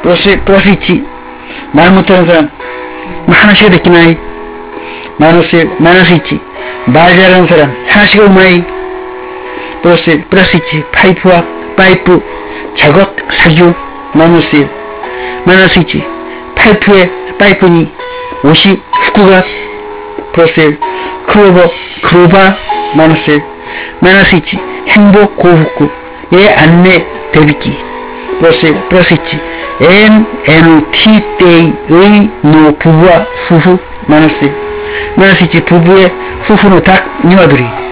플러스 있지. 말 못하는 사람 하나씩 됐기나이. 마이너스 있지. 말 잘하는 사람 하나씩 오마이. 플러스 있지. 파이프 작업 사주 마이너스 있지. 파이프니 옷이 후쿠가 플러스 클로바 마이너스 있지. 행복 고후쿠 의 안내 대비기 플러스 있지. NNT 때의 노 부부와 후후 마이너스 있지. 부부의 후후노 닭 니와들이